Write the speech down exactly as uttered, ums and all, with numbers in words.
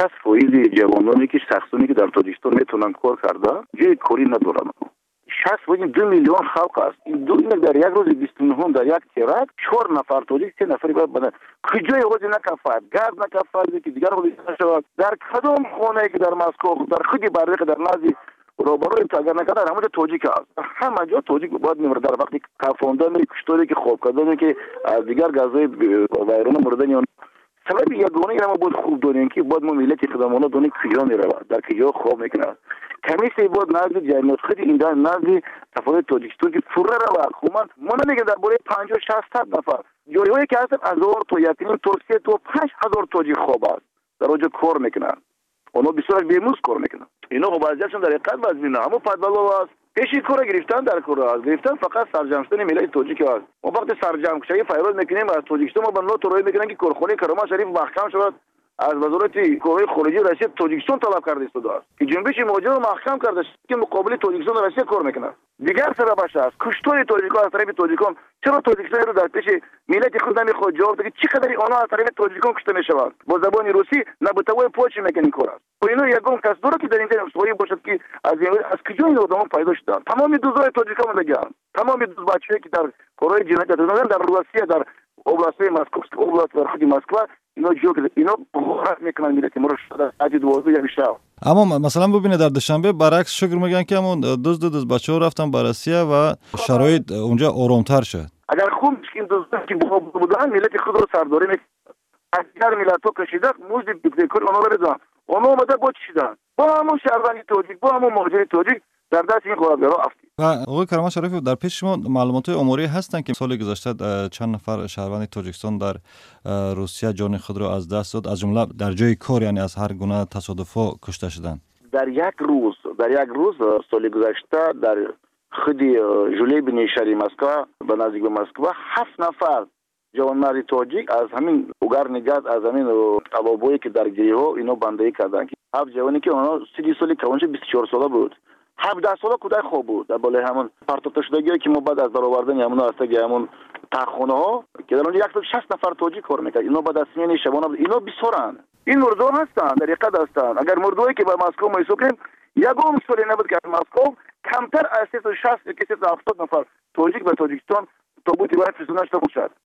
شصت فیصد جوانانی که شخصونی که در تاجیکستان میتونن کار کرده جای کاری ندارن. شصت فیصد دو میلیون خلق است. این دو این در یک روز بیست و نه در یک تیرک چهار نفر تاجیک سه نفری باید بدن. کجای روزی نکفد گاز نکفد که دیگر روزی نشود. در کدام خانه که در مسکو در خودی برق در نزدیک روبروی اگر نکرده همه تاجیک است. همه جا تاجیک باید میمرد در وقتی کافوندن کشتاری که خوب کردن که از دیگر گازهای ویران مردن یا سبب یگانه ما بود خوب داریم که بعد ما ملت خدمانه دونی کجا میرود در کجا خواب میکنه کمیسی بود نزد جامعه خودی این در نزد تفاوت تاجیکستان که فوره رو حکومت ما نمیگه در بالا پنجاه شصت نفر جایهایی که هستن هزار تا یکین توصیه تو پنج هزار تاجیک خواب است در اونجا کار میکنن اونا بسیار بیموز کار میکنن اینا خب بعضیشون در حقیقت وزنی اما پدبلو است پیشی کار گرفتن در کار است گرفتن فقط سرجمشتن ملت تاجیک است ما وقتی سرجم کشی فیروز میکنیم از تاجیکستان ما بنا تو روی میکنن که کارخانه کرما شریف محکم شود از وزارت کارهای خارجی روسیه تاجیکستان طلب کرده است که جنبش مهاجر رو محکم کرده که مقابل تاجیکستان و روسیه کار میکنه دیگر سببش است کشتار تاجیکان از طرف تاجیکان چرا تاجیکستان رو در پیش ملت خود نمیخواد جواب بده چقدر آنها از طرف تاجیکان کشته میشوند با زبان روسی نبوتوی پوچ میکنن کار است و اینا یگان کس داره که در اینجا سوی باشد که از از کجا این آدم پیدا شدن تمام دوزای تاجیکان میگن تمام دوز بچه‌ای که در کارهای جنایت دادن در روسیه در области Московской области و خود مسکو اینا جو که اینا غارت میکنن ملت ما رو شده از دوازده یا بیشتر. اما مثلا ببینید در دوشنبه برعکس شکر میگن که همون دوز دوز بچه‌ها رفتن به روسیه و شرایط اونجا آرامتر شد. اگر خوب این دوز که بودن ملت خود رو سرداری میکنن از دیگر ملت‌ها کشیده موج دیکتاتوری اونا رو بدن اونا اومده با چیدن با همون شهروندی تاجیک با همون مهاجر تاجیک در دست این قراردادها افتید. و آقای کرمان شریفی در پیش شما معلومات عمری هستن که سال گذشته چند نفر شهروند تاجیکستان در روسیه جان خود را از دست داد از جمله در جای کار یعنی از هر گونه تصادفا کشته شدند. در یک روز در یک روز سال گذشته در خود ژولبی شهر مسکو به نزدیک به مسکو هفت نفر جوانمرد تاجیک از همین اوگرنگاز از همین ابابویی که در گریه اینا بندگی کردند که هفت جوانی که اونا سی سالی که اونجا بیست و چهار ساله بود هفده ساله کودک خوب بود در بالای همون پرتاب شدگی که ما بعد از درآوردن همون هستگی همون تخونه ها که در اونجا صد و شصت نفر تاجیک کار میکرد اینا بعد از سینه شبانه اینا بسورن این مردم هستن در حقیقت هستن اگر مردوی که به مسکو ما حساب یگام سالی نبود که مسکو کمتر از صد و شصت که صد و هفتاد نفر تاجیک به تاجیکستان تابوتی باید رسونش نبود شد